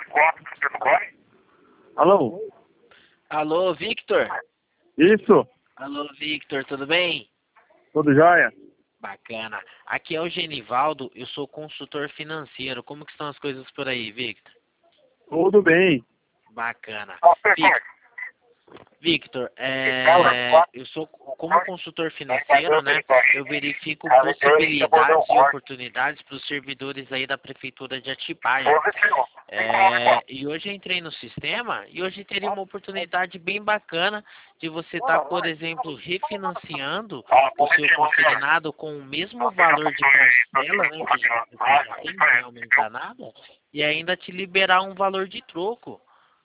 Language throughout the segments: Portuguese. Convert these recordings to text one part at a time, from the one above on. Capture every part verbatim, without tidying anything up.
Alô? Alô, Victor? Isso? Alô, Victor, tudo bem? Tudo jóia? Bacana. Aqui é o Genivaldo, eu sou consultor financeiro. Como que estão as coisas por aí, Victor? Tudo bem. Bacana. Vic- Victor, é, eu sou como consultor financeiro, né? Eu verifico possibilidades e oportunidades para os servidores aí da prefeitura de Atibaia. É, e hoje eu entrei no sistema e hoje teria uma oportunidade bem bacana de você estar, por exemplo, refinanciando o seu consignado com o mesmo valor de parcela, né, que já- você já tem, sem aumentar nada, e ainda te liberar um valor de troco.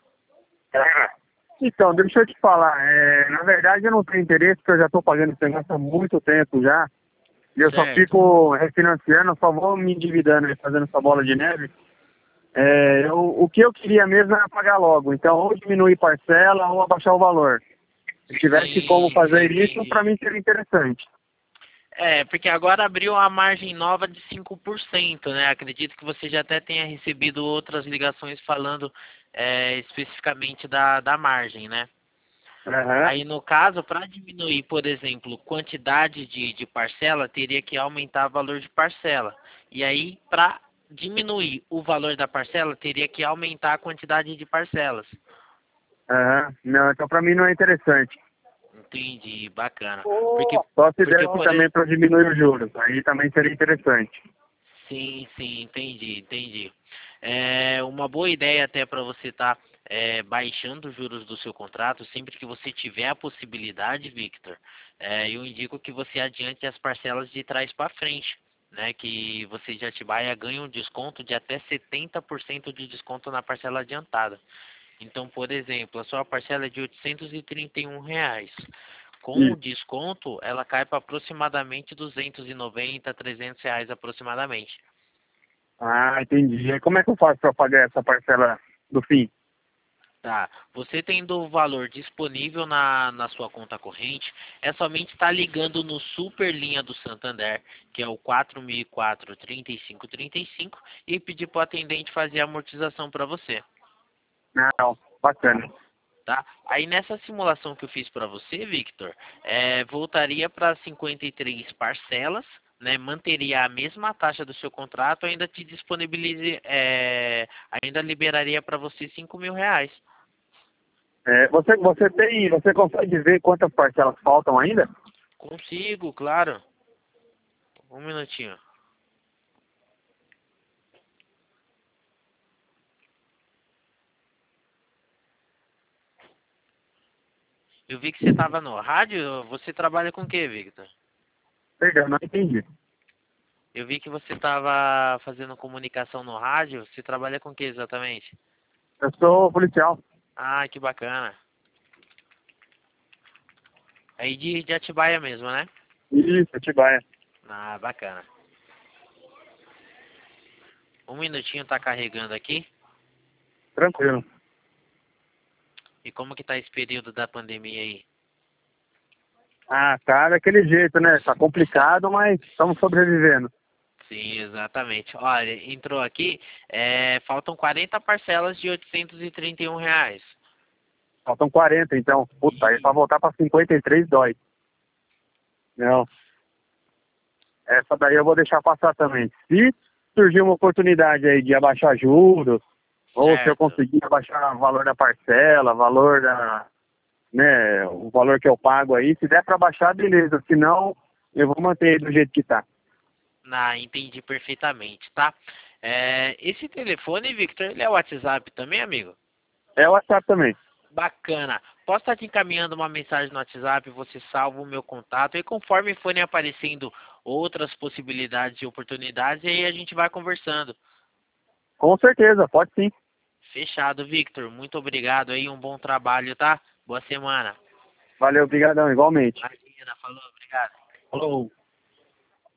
Então, deixa eu te falar. É, na verdade, eu não tenho interesse, porque eu já estou pagando esse negócio há muito tempo já. E eu só Certo. fico refinanciando, eu só vou me endividando e fazendo essa bola de neve. É, eu, o que eu queria mesmo era pagar logo. Então, ou diminuir parcela ou abaixar o valor. Se tivesse como Sim, sim, fazer isso, para entendi. mim seria interessante. É, porque agora abriu a margem nova de cinco por cento, né? Acredito que você já até tenha recebido outras ligações falando é, especificamente da, da margem, né? Aham. Aí, no caso, para diminuir, por exemplo, quantidade de, de parcela, teria que aumentar o valor de parcela. E aí, para diminuir o valor da parcela, teria que aumentar a quantidade de parcelas. Aham. Não, então para mim não é interessante. Entendi, bacana. Porque, Só se porque desse por, também ex- para diminuir os juros. Aí também seria interessante. sim, sim, entendi, entendi. É uma boa ideia até para você estar baixando os juros do seu contrato, sempre que você tiver a possibilidade, Victor. É, eu indico que você adiante as parcelas de trás para frente, né? Que você de Atibaia ganha um desconto de até setenta por cento de desconto na parcela adiantada. Então, por exemplo, a sua parcela é de oitocentos e trinta e um reais. Com o Isso. desconto, ela cai para aproximadamente duzentos e noventa, trezentos reais aproximadamente. Ah, entendi. E como é que eu faço para pagar essa parcela do fim? Tá. Você tendo o valor disponível na, na sua conta corrente, é somente estar ligando no Super Linha do Santander, que é o quatro mil e quatro, trinta e cinco trinta e cinco, e pedir para o atendente fazer a amortização para você. Não, bacana. Tá? Aí nessa simulação que eu fiz para você, Victor, é, voltaria para cinquenta e três parcelas, né? Manteria a mesma taxa do seu contrato, ainda te disponibilize, é, ainda liberaria para você cinco mil reais. É, você, você tem, você consegue ver quantas parcelas faltam ainda? Consigo, claro. Um minutinho. Eu vi que você estava no rádio. Você trabalha com o que, Victor? Perdão, não entendi. Eu vi que você estava fazendo comunicação no rádio. Você trabalha com o que exatamente? Eu sou policial. Ah, que bacana. Aí de, de Atibaia mesmo, né? Isso, Atibaia. Ah, bacana. Um minutinho tá carregando aqui. Tranquilo. E como que tá esse período da pandemia aí? Ah, tá daquele jeito, né? Tá complicado, mas estamos sobrevivendo. Sim, exatamente. Olha, entrou aqui, é, faltam quarenta parcelas de oitocentos e trinta e um reais. Faltam quarenta, então. Puta, aí E pra voltar pra cinquenta e três dói. Não. Essa daí eu vou deixar passar também. Se surgir uma oportunidade aí de abaixar juros, ou se eu certo. conseguir abaixar o valor da parcela, valor da, né, o valor que eu pago aí, se der para baixar, beleza. Se não, eu vou manter do jeito que tá. Ah, entendi perfeitamente, tá? É, esse telefone, Victor, ele é o WhatsApp também, amigo? É o WhatsApp também. Bacana. Posso estar te encaminhando uma mensagem no WhatsApp, você salva o meu contato e conforme forem aparecendo outras possibilidades e oportunidades, aí a gente vai conversando. Com certeza, pode sim. Fechado, Victor. Muito obrigado aí, um bom trabalho, tá? Boa semana. Valeu, obrigadão, igualmente. Imagina, falou, obrigado. Falou.